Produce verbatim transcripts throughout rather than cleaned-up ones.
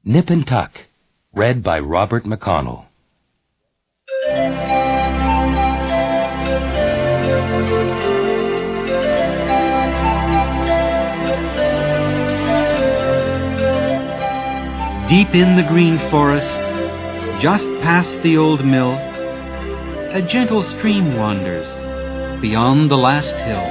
Nip and Tuck, read by Robert McConnell. Deep in the green forest, just past the old mill, a gentle stream wanders beyond the last hill.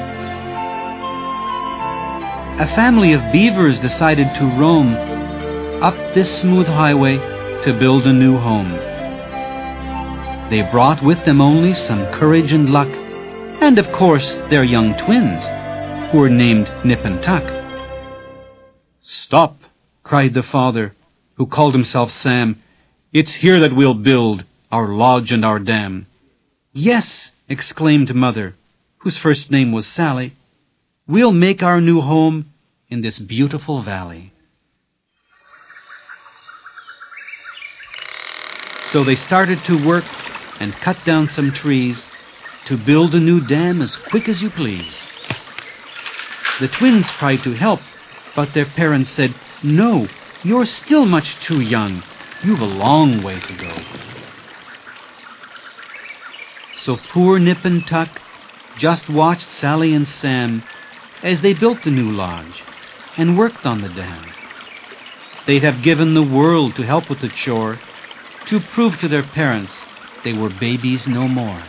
A family of beavers decided to roam up this smooth highway to build a new home. They brought with them only some courage and luck, and of course their young twins, who were named Nip and Tuck. "Stop!" cried the father, who called himself Sam. "It's here that we'll build our lodge and our dam." "Yes," exclaimed Mother, whose first name was Sally, "we'll make our new home in this beautiful valley." So they started to work and cut down some trees to build a new dam as quick as you please. The twins tried to help, but their parents said, "No, you're still much too young. You've a long way to go." So poor Nip and Tuck just watched Sally and Sam as they built the new lodge and worked on the dam. They'd have given the world to help with the chore, to prove to their parents they were babies no more.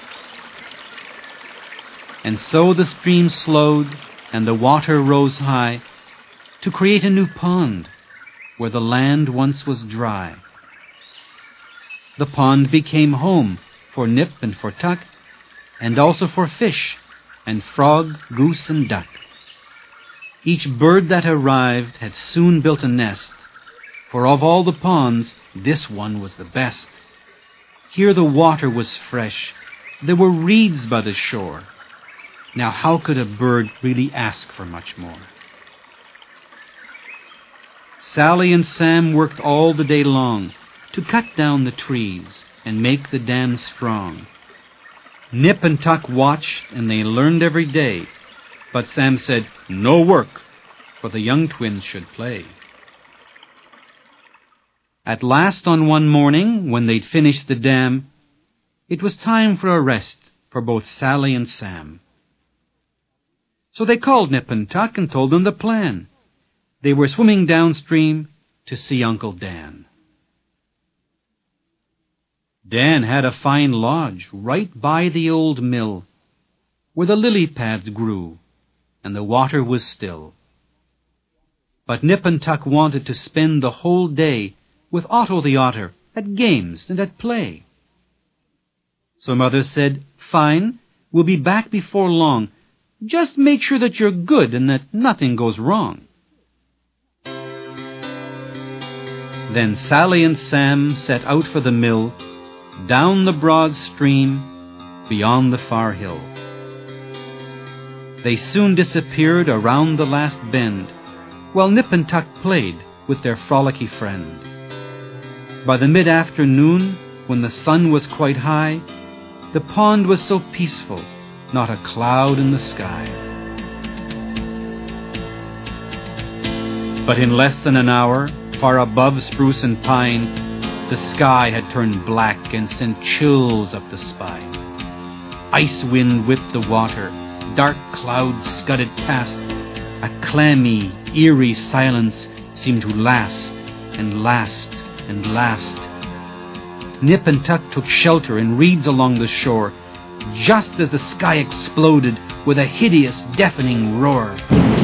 And so the stream slowed and the water rose high to create a new pond where the land once was dry. The pond became home for Nip and for Tuck, and also for fish and frog, goose, and duck. Each bird that arrived had soon built a nest, for of all the ponds, this one was the best. Here the water was fresh. There were reeds by the shore. Now how could a bird really ask for much more? Sally and Sam worked all the day long to cut down the trees and make the dam strong. Nip and Tuck watched, and they learned every day. But Sam said, "No work, for the young twins should play." At last, on one morning, when they'd finished the dam, it was time for a rest for both Sally and Sam. So they called Nip and Tuck and told them the plan. They were swimming downstream to see Uncle Dan. Dan had a fine lodge right by the old mill, where the lily pads grew and the water was still. But Nip and Tuck wanted to spend the whole day with Otto the otter at games and at play. So Mother said, "Fine, we'll be back before long. Just make sure that you're good and that nothing goes wrong." Then Sally and Sam set out for the mill, down the broad stream, beyond the far hill. They soon disappeared around the last bend, while Nip and Tuck played with their frolicky friend. By the mid-afternoon, when the sun was quite high, the pond was so peaceful, not a cloud in the sky. But in less than an hour, far above spruce and pine, the sky had turned black and sent chills up the spine. Ice wind whipped the water, dark clouds scudded past. A clammy, eerie silence seemed to last and last and last. Nip and Tuck took shelter in reeds along the shore, just as the sky exploded with a hideous, deafening roar.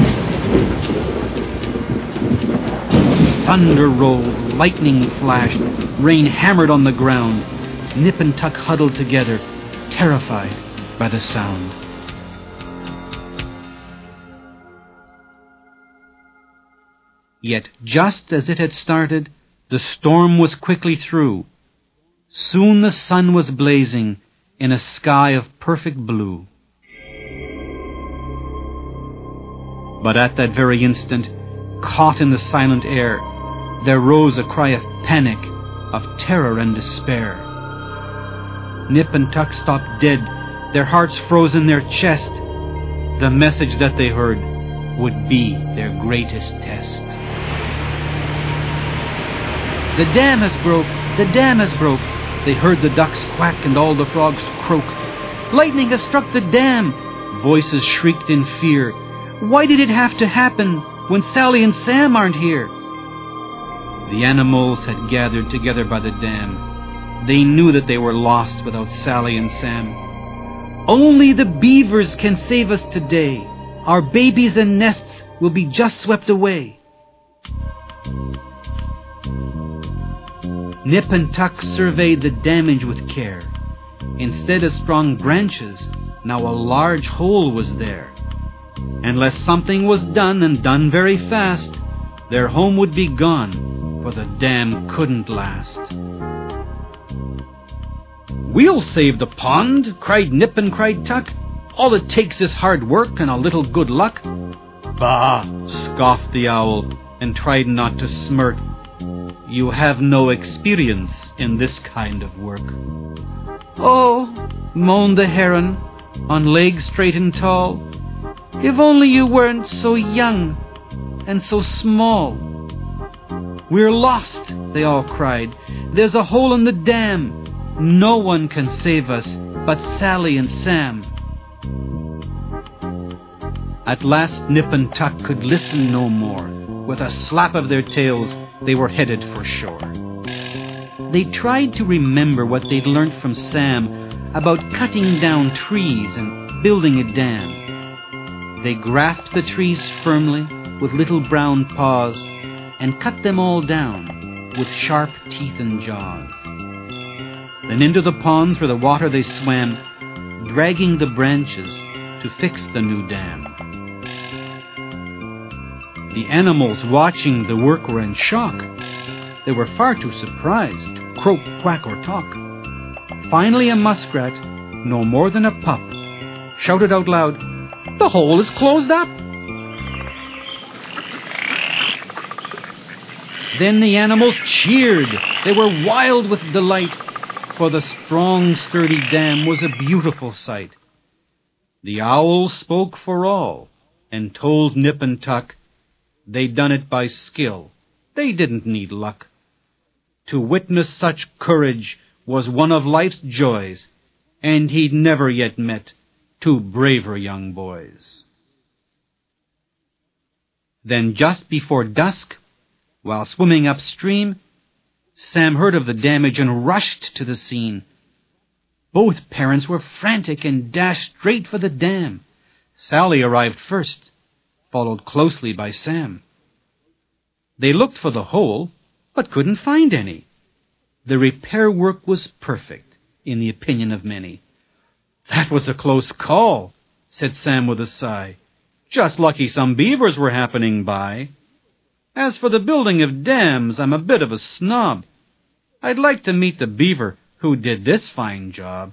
Thunder rolled, lightning flashed, rain hammered on the ground. Nip and Tuck huddled together, terrified by the sound. Yet just as it had started, the storm was quickly through. Soon the sun was blazing in a sky of perfect blue. But at that very instant, caught in the silent air, there rose a cry of panic, of terror and despair. Nip and Tuck stopped dead, their hearts froze in their chest. The message that they heard would be their greatest test. The dam has broke! The dam has broke! They heard the ducks quack and all the frogs croak. Lightning has struck the dam! Voices shrieked in fear. Why did it have to happen when Sally and Sam aren't here? The animals had gathered together by the dam. They knew that they were lost without Sally and Sam. Only the beavers can save us today. Our babies and nests will be just swept away. Nip and Tuck surveyed the damage with care. Instead of strong branches, now a large hole was there. Unless something was done, and done very fast, their home would be gone, for the dam couldn't last. "We'll save the pond," cried Nip and cried Tuck. "All it takes is hard work and a little good luck." "Bah!" scoffed the Owl, and tried not to smirk. "You have no experience in this kind of work." "Oh," moaned the Heron, on legs straight and tall, "if only you weren't so young and so small." "We're lost," they all cried. "There's a hole in the dam. No one can save us but Sally and Sam." At last Nip and Tuck could listen no more. With a slap of their tails, they were headed for shore. They tried to remember what they'd learnt from Sam about cutting down trees and building a dam. They grasped the trees firmly with little brown paws and cut them all down with sharp teeth and jaws. Then into the pond through the water they swam, dragging the branches to fix the new dam. The animals watching the work were in shock. They were far too surprised to croak, quack, or talk. Finally a muskrat, no more than a pup, shouted out loud, "The hole is closed up!" Then the animals cheered. They were wild with delight, for the strong, sturdy dam was a beautiful sight. The Owl spoke for all, and told Nip and Tuck they'd done it by skill. They didn't need luck. To witness such courage was one of life's joys, and he'd never yet met two braver young boys. Then just before dusk, while swimming upstream, Sam heard of the damage and rushed to the scene. Both parents were frantic and dashed straight for the dam. Sally arrived first, followed closely by Sam. They looked for the hole, but couldn't find any. The repair work was perfect, in the opinion of many. "That was a close call," said Sam with a sigh. "Just lucky some beavers were happening by. As for the building of dams, I'm a bit of a snob. I'd like to meet the beaver who did this fine job."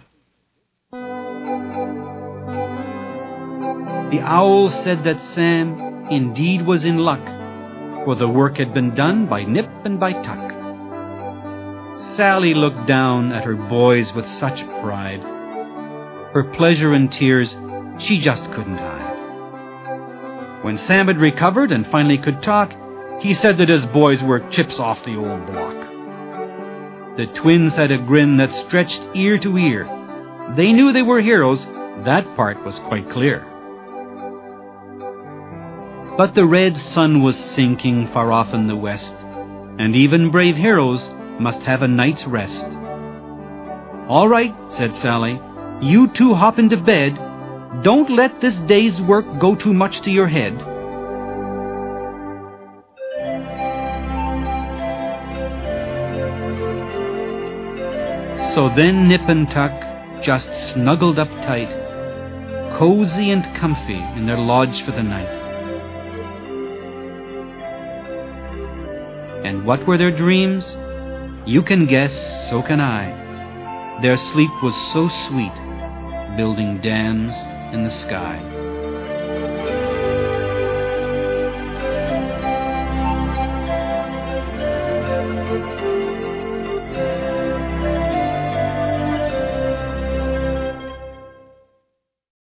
The Owl said that Sam indeed was in luck, for the work had been done by Nip and by Tuck. Sally looked down at her boys with such pride. Her pleasure and tears she just couldn't hide. When Sam had recovered and finally could talk, he said that his boys were chips off the old block. The twins had a grin that stretched ear to ear. They knew they were heroes. That part was quite clear. But the red sun was sinking far off in the west, and even brave heroes must have a night's rest. "All right," said Sally, "you two hop into bed. Don't let this day's work go too much to your head." So then Nip and Tuck just snuggled up tight, cozy and comfy in their lodge for the night. And what were their dreams? You can guess, so can I. Their sleep was so sweet, building dams in the sky.